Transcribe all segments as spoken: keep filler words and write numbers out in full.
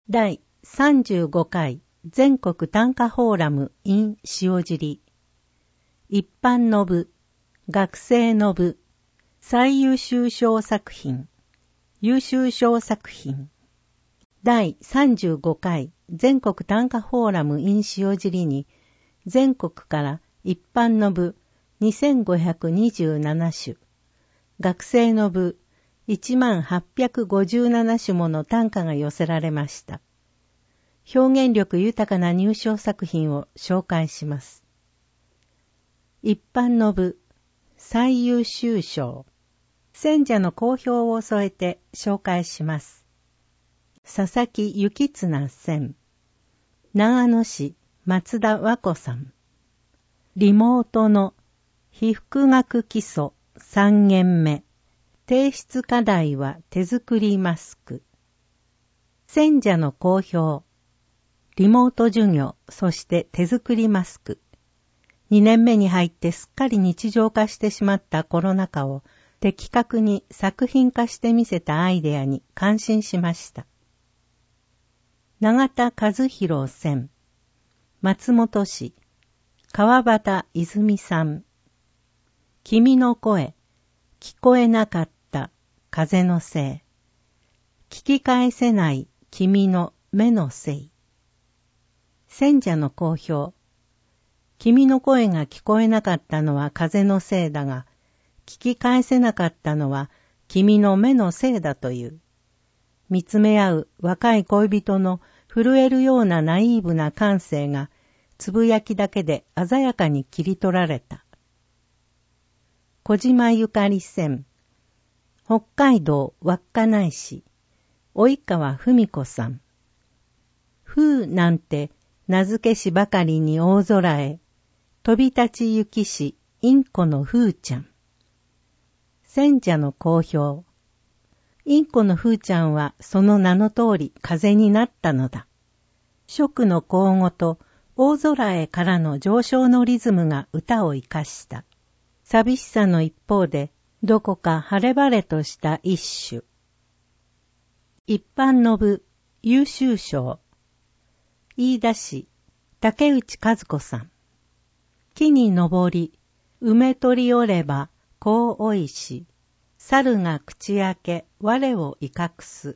第さんじゅうごかい全国短歌フォーラム in 塩尻。一般の部、学生の部、最優秀賞作品、優秀賞作品。第さんじゅうごかい全国短歌フォーラム in 塩尻に、全国から一般の部にせんごひゃくにじゅうななしゅ、学生の部いちまんはっぴゃくごじゅうななしゅもの短歌が寄せられました。表現力豊かな入賞作品を紹介します。一般の部、最優秀賞。選者の好評を添えて紹介します。佐々木幸綱選。長野市松田和子さん。リモートの被服学基礎さん限目。提出課題は手作りマスク。選者の好評。リモート授業、そして手作りマスク。にねんめに入ってすっかり日常化してしまったコロナ禍を的確に作品化してみせたアイデアに感心しました。永田和弘選。松本市川端泉さん。君の声、聞こえなかった風のせい。聞き返せない君の目のせい。選者の好評。君の声が聞こえなかったのは風のせいだが、聞き返せなかったのは君の目のせいだという。見つめ合う若い恋人の震えるようなナイーブな感性がつぶやきだけで鮮やかに切り取られた。小島ゆかり選。北海道稚内市及川文子さん。風なんて名付けしばかりに大空へ、飛び立ちゆきしインコの風ちゃん。選者の好評。インコの風ちゃんはその名の通り風になったのだ。初句の口語と大空へからの上昇のリズムが歌を生かした。寂しさの一方でどこか晴れ晴れとした一種。一般の部優秀賞。飯田市竹内和子さん。木に登り梅取り折ればこうおいし、猿が口開け我を威嚇す。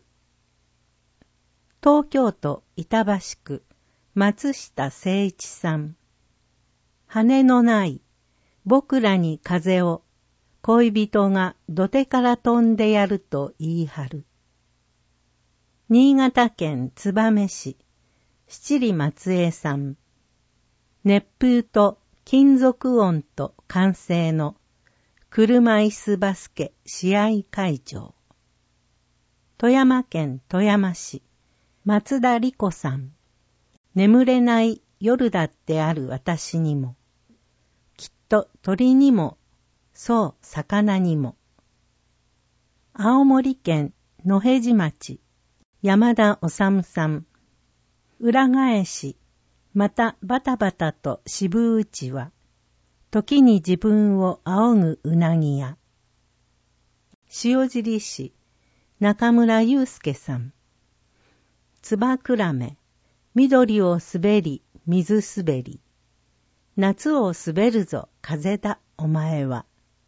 東京都板橋区松下誠一さん。羽のない僕らに風を恋人が土手から飛んでやると言い張る。新潟県燕市七里松江さん。熱風と金属音と歓声の車椅子バスケ試合会場。富山県富山市松田理子さん。眠れない夜だってある私にも、きっと鳥にも、そう魚にも。青森県野辺地町山田治さん。裏返し、またバタバタと渋打ちは、時に自分を仰ぐうなぎや。塩尻市、中村祐介さん。つばくらめ、緑を滑り、水滑り。夏を滑るぞ、風だ、お前は。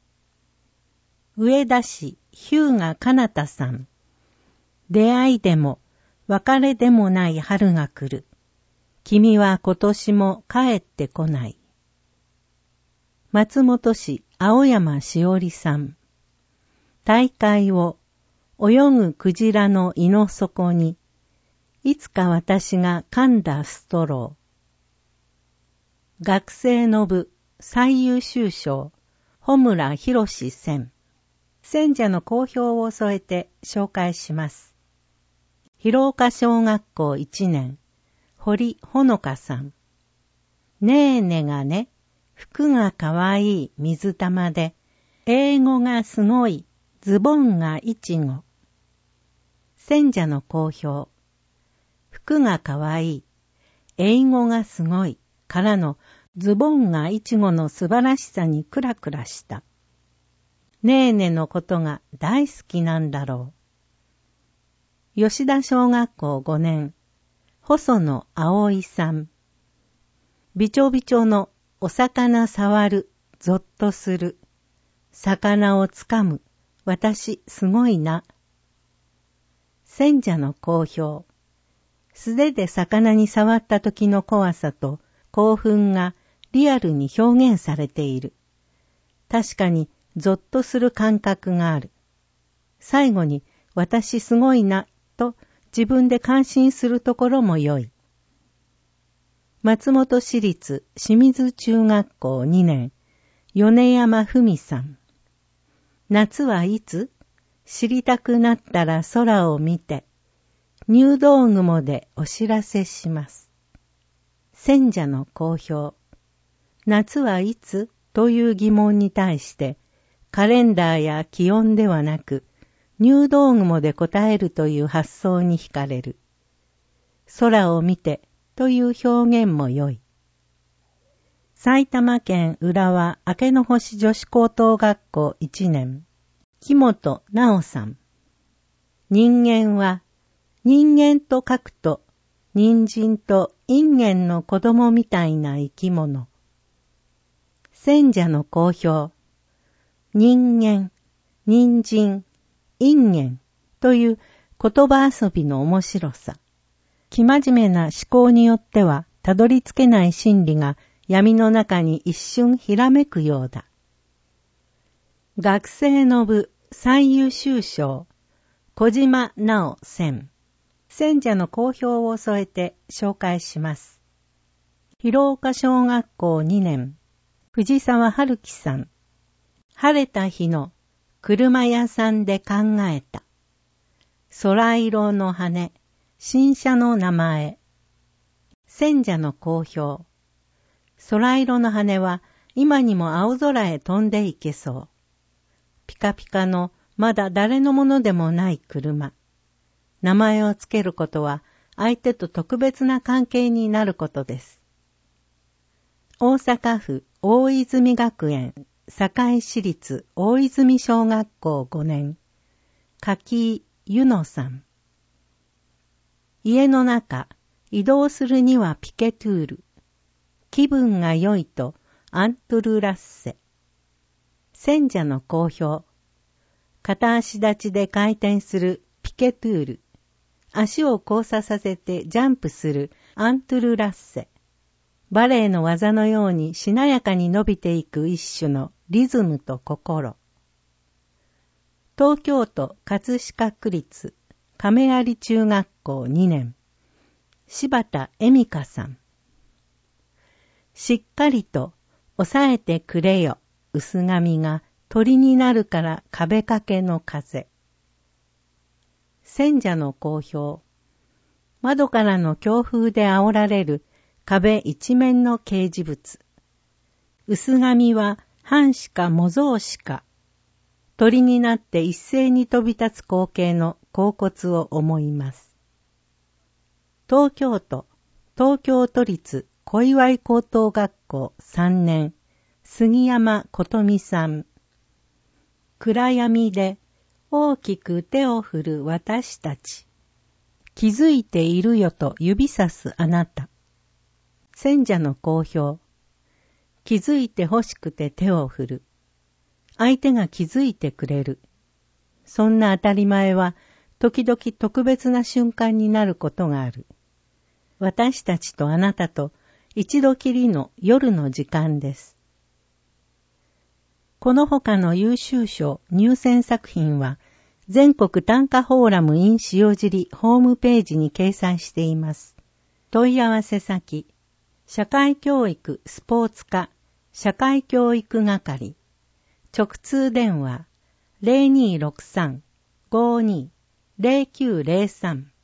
上田市、日向かなたさん。出会いでも、別れでもない春が来る。君は今年も帰ってこない。松本市青山しおりさん。大海を泳ぐクジラの胃の底に、いつか私が噛んだストロー。学生の部最優秀賞、穂村博士選。選者の好評を添えて紹介します。広岡小学校いちねん、堀ほのかさん。ねえねがね、服がかわいい水玉で、英語がすごい、ズボンがいちご。選者の好評。服がかわいい、英語がすごいからのズボンがいちごの素晴らしさにクラクラした。ねえねのことが大好きなんだろう。吉田小学校ごねん、 細野葵さん。びちょびちょのお魚触る、ぞっとする。魚をつかむ、私すごいな。選者の好評。素手で魚に触った時の怖さと興奮がリアルに表現されている。確かにぞっとする感覚がある。最後に私すごいなと自分で感心するところも良い。松本市立清水中学校にねん、米山文さん。夏はいつ？知りたくなったら空を見て、入道雲でお知らせします。選者の好評。夏はいつ？という疑問に対して、カレンダーや気温ではなく、入道雲で答えるという発想に惹かれる。空を見てという表現も良い。埼玉県浦和明けの星女子高等学校いちねん、木本直さん。人間は、人間と書くと、人参とインゲンの子供みたいな生き物。選者の好評。人間、人参、インゲンという言葉遊びの面白さ。生真面目な思考によってはたどり着けない真理が闇の中に一瞬ひらめくようだ。学生の部最優秀賞、小島直選。選者の好評を添えて紹介します。広岡小学校にねん、藤沢春樹さん。晴れた日の車屋さんで考えた。空色の羽、新車の名前。選者の好評。空色の羽は今にも青空へ飛んでいけそう。ピカピカのまだ誰のものでもない車。名前をつけることは相手と特別な関係になることです。大阪府大泉学園堺市立大泉小学校ごねん、柿井ゆのさん。家の中、移動するにはピケトゥール。気分が良いとアントゥルラッセ。選者の好評。片足立ちで回転するピケトゥール。足を交差させてジャンプするアントゥルラッセ。バレエの技のようにしなやかに伸びていく一種のリズムと心。東京都葛飾区立亀有中学校にねん、柴田恵美香さん。しっかりと抑えてくれよ、薄髪が鳥になるから壁掛けの風。選者の好評。窓からの強風で煽られる壁一面の掲示物。薄髪は半しか模造しか。鳥になって一斉に飛び立つ光景の恍惚を思います。東京都東京都立小岩高等学校さんねん、杉山琴美さん。暗闇で大きく手を振る私たち。気づいているよと指さすあなた。選者の好評。気づいて欲しくて手を振る。相手が気づいてくれる。そんな当たり前は時々特別な瞬間になることがある。私たちとあなたと一度きりの夜の時間です。この他の優秀賞入選作品は全国短歌フォーラム in 塩尻ホームページに掲載しています。問い合わせ先、社会教育スポーツ課社会教育係、直通電話 ゼロにーろくさん ごーにー ゼロきゅうゼロさん